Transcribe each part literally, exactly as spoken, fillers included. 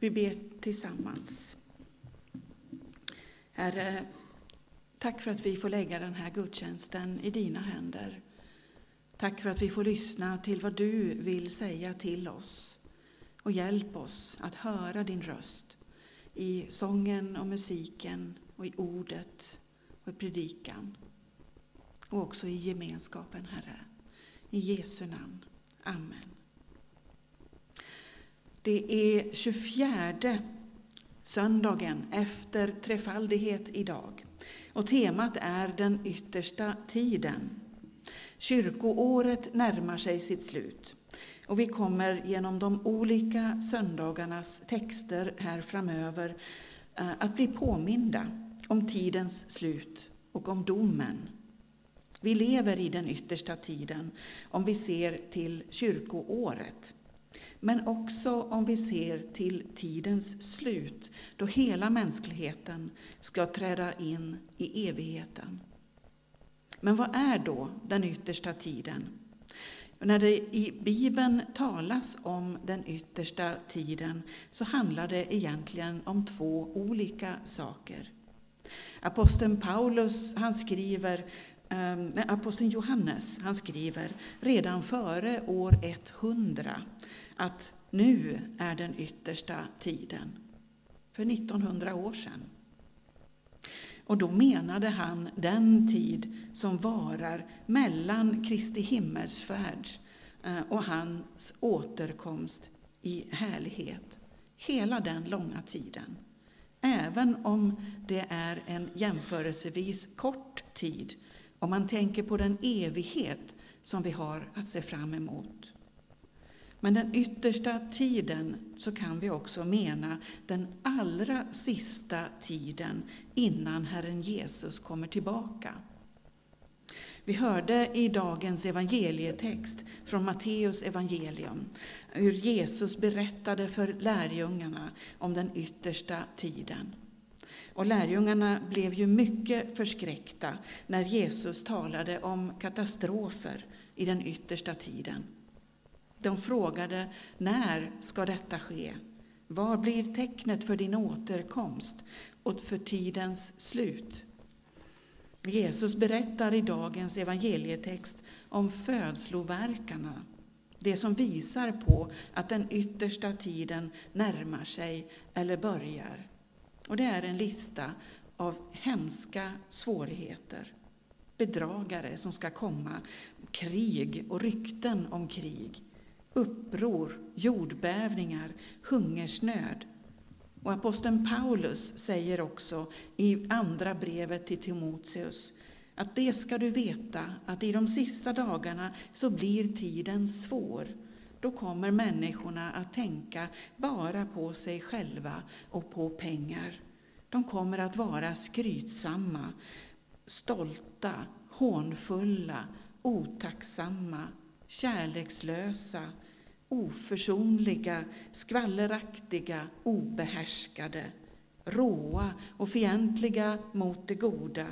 Vi ber tillsammans. Herre, tack för att vi får lägga den här gudstjänsten i dina händer. Tack för att vi får lyssna till vad du vill säga till oss. Och hjälp oss att höra din röst i sången och musiken och i ordet och i predikan. Och också i gemenskapen, Herre. I Jesu namn. Amen. Det är tjugofjärde söndagen efter trefaldighet idag. Och temat är den yttersta tiden. Kyrkoåret närmar sig sitt slut. Och vi kommer genom de olika söndagarnas texter här framöver att bli påminda om tidens slut och om domen. Vi lever i den yttersta tiden om vi ser till kyrkoåret. Men också om vi ser till tidens slut, då hela mänskligheten ska träda in i evigheten. Men vad är då den yttersta tiden? När det i Bibeln talas om den yttersta tiden så handlar det egentligen om två olika saker. Aposteln Paulus, han skriver, eh, aposteln Johannes, han skriver redan före år hundra att nu är den yttersta tiden, för nittonhundra år sedan. Och då menade han den tid som varar mellan Kristi himmelsfärd och hans återkomst i härlighet. Hela den långa tiden. Även om det är en jämförelsevis kort tid, om man tänker på den evighet som vi har att se fram emot. Men den yttersta tiden så kan vi också mena den allra sista tiden innan Herren Jesus kommer tillbaka. Vi hörde i dagens evangelietext från Matteus evangelium hur Jesus berättade för lärjungarna om den yttersta tiden. Och lärjungarna blev ju mycket förskräckta när Jesus talade om katastrofer i den yttersta tiden. De frågade, när ska detta ske? Vad blir tecknet för din återkomst och för tidens slut? Jesus berättar i dagens evangelietext om födslovärkarna. Det som visar på att den yttersta tiden närmar sig eller börjar. Och det är en lista av hemska svårigheter. Bedragare som ska komma, krig och rykten om krig. Uppror, jordbävningar, hungersnöd. Och aposteln Paulus säger också i andra brevet till Timoteus att det ska du veta att i de sista dagarna så blir tiden svår. Då kommer människorna att tänka bara på sig själva och på pengar. De kommer att vara skrytsamma, stolta, hånfulla, otacksamma, kärlekslösa, oförsonliga, skvalleraktiga, obehärskade, råa och fientliga mot det goda,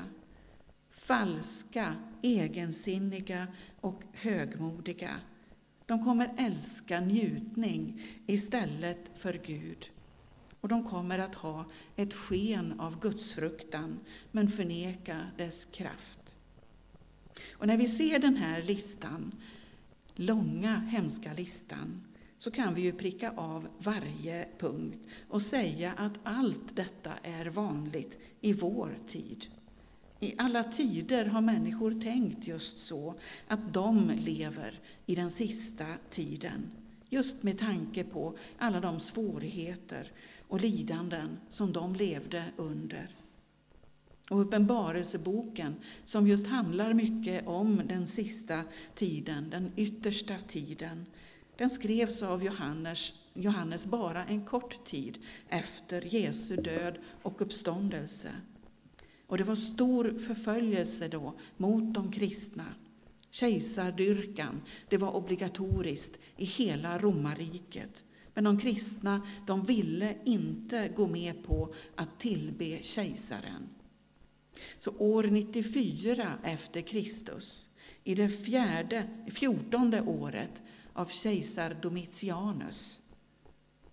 falska, egensinniga och högmodiga. De kommer älska njutning istället för Gud. Och de kommer att ha ett sken av gudsfruktan men förneka dess kraft. Och när vi ser den här listan, långa hemska listan, så kan vi ju pricka av varje punkt och säga att allt detta är vanligt i vår tid. I alla tider har människor tänkt just så, att de lever i den sista tiden. Just med tanke på alla de svårigheter och lidanden som de levde under. Och Uppenbarelseboken, som just handlar mycket om den sista tiden, den yttersta tiden, den skrevs av Johannes, Johannes bara en kort tid efter Jesu död och uppståndelse. Och det var stor förföljelse då mot de kristna. Kejsardyrkan, det var obligatoriskt i hela romarriket. Men de kristna, de ville inte gå med på att tillbe kejsaren. Så år nittiofyra efter Kristus, i det fjärde, fjortonde året av kejsar Domitianus,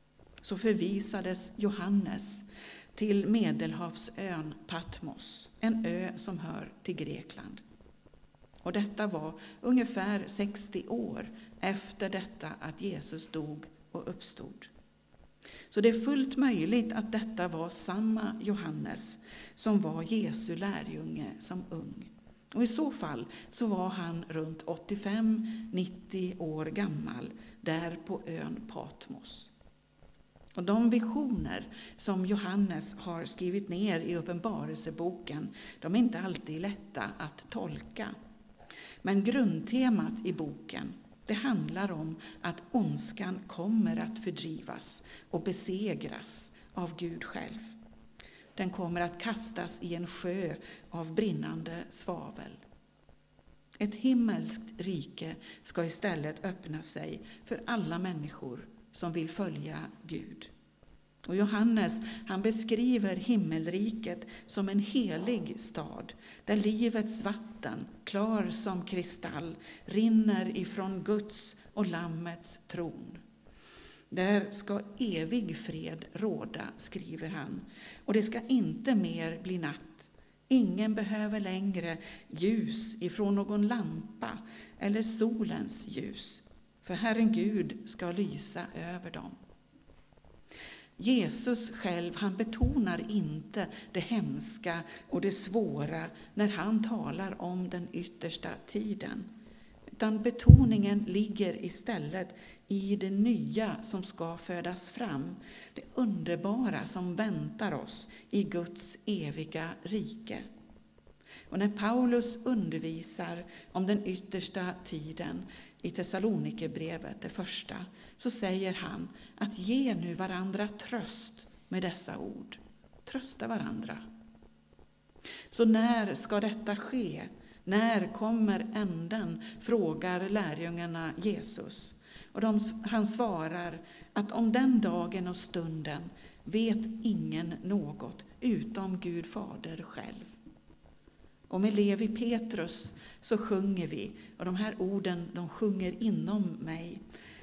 så förvisades Johannes till Medelhavsön Patmos, en ö som hör till Grekland. Och detta var ungefär sextio år efter detta att Jesus dog och uppstod. Så det är fullt möjligt att detta var samma Johannes som var Jesu lärjunge som ung. Och i så fall så var han runt åttiofem nittio år gammal där på ön Patmos. Och de visioner som Johannes har skrivit ner i Uppenbarelseboken, de är inte alltid lätta att tolka. Men grundtemat i boken, det handlar om att ondskan kommer att fördrivas och besegras av Gud själv. Den kommer att kastas i en sjö av brinnande svavel. Ett himmelskt rike ska istället öppna sig för alla människor som vill följa Gud. Och Johannes, han beskriver himmelriket som en helig stad där livets vatten, klar som kristall, rinner ifrån Guds och Lammets tron. Där ska evig fred råda, skriver han, och det ska inte mer bli natt. Ingen behöver längre ljus ifrån någon lampa eller solens ljus, för Herren Gud ska lysa över dem. Jesus själv, han betonar inte det hemska och det svåra när han talar om den yttersta tiden. Utan betoningen ligger istället i det nya som ska födas fram, det underbara som väntar oss i Guds eviga rike. Och när Paulus undervisar om den yttersta tiden i Thessalonikerbrevet, det första, så säger han att ge nu varandra tröst med dessa ord. Trösta varandra. Så när ska detta ske? När kommer änden? Frågar lärjungarna Jesus. Och de, han svarar att om den dagen och stunden vet ingen något utom Gud Fader själv. Och med Levi Petrus så sjunger vi, och de här orden de sjunger inom mig.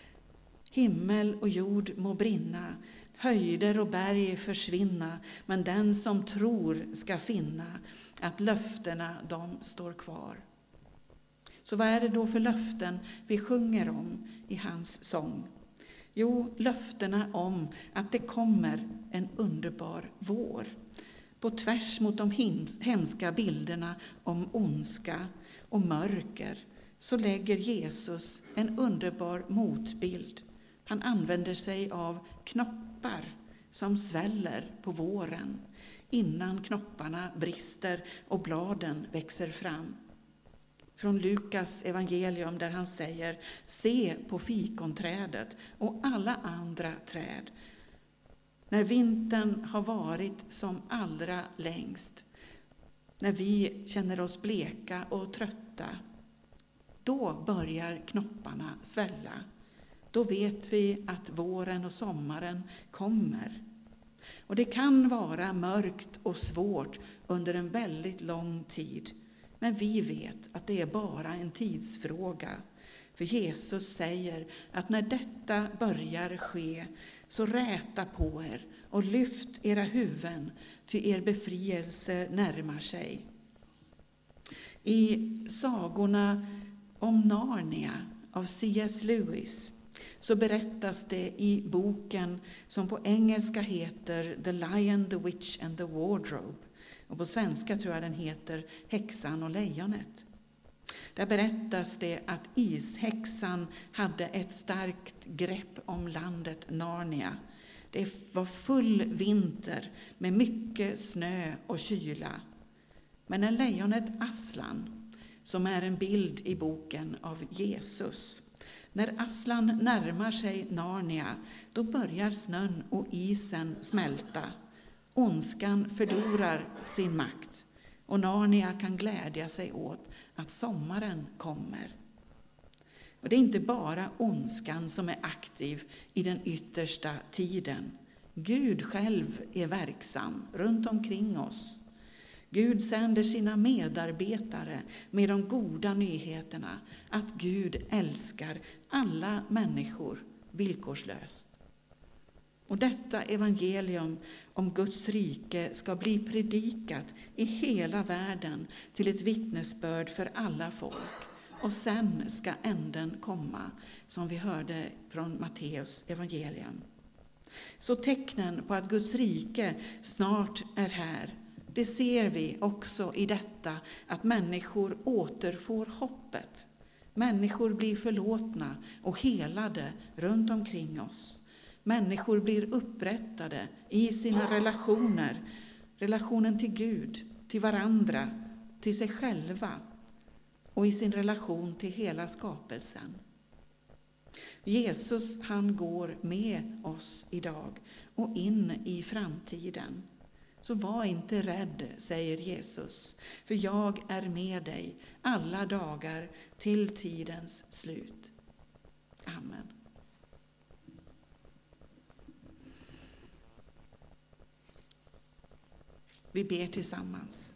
Himmel och jord må brinna, höjder och berg försvinna, men den som tror ska finna att löftena de står kvar. Så vad är det då för löften vi sjunger om i hans sång? Jo, löftena om att det kommer en underbar vår. På tvärs mot de hemska bilderna om ondska och mörker så lägger Jesus en underbar motbild. Han använder sig av knoppar som sväller på våren innan knopparna brister och bladen växer fram. Från Lukas evangelium där han säger: se på fikonträdet och alla andra träd. När vintern har varit som allra längst, när vi känner oss bleka och trötta, då börjar knopparna svälla. Då vet vi att våren och sommaren kommer. Och det kan vara mörkt och svårt under en väldigt lång tid. Men vi vet att det är bara en tidsfråga. För Jesus säger att när detta börjar ske, så räta på er och lyft era huvuden, ty er befrielse närmar sig. I sagorna om Narnia av C S Lewis så berättas det i boken som på engelska heter The Lion, the Witch and the Wardrobe. Och på svenska tror jag den heter Häxan och lejonet. Där berättas det att ishäxan hade ett starkt grepp om landet Narnia. Det var full vinter med mycket snö och kyla. Men när lejonet Aslan, som är en bild i boken av Jesus, när Aslan närmar sig Narnia, då börjar snön och isen smälta. Ondskan förlorar sin makt och Narnia kan glädja sig åt att sommaren kommer. Och det är inte bara ondskan som är aktiv i den yttersta tiden. Gud själv är verksam runt omkring oss. Gud sänder sina medarbetare med de goda nyheterna att Gud älskar alla människor villkorslöst. Och detta evangelium om Guds rike ska bli predikat i hela världen till ett vittnesbörd för alla folk. Och sen ska änden komma, som vi hörde från Matteus evangelium. Så tecknen på att Guds rike snart är här, det ser vi också i detta att människor återfår hoppet. Människor blir förlåtna och helade runt omkring oss. Människor blir upprättade i sina relationer, relationen till Gud, till varandra, till sig själva och i sin relation till hela skapelsen. Jesus, han går med oss idag och in i framtiden. Så var inte rädd, säger Jesus, för jag är med dig alla dagar till tidens slut. Amen. Vi ber tillsammans.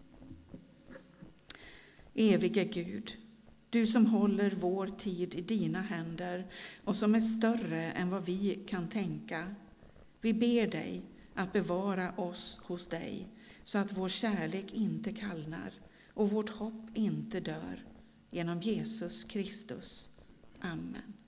Evige Gud, du som håller vår tid i dina händer och som är större än vad vi kan tänka. Vi ber dig att bevara oss hos dig så att vår kärlek inte kallnar och vårt hopp inte dör. Genom Jesus Kristus. Amen.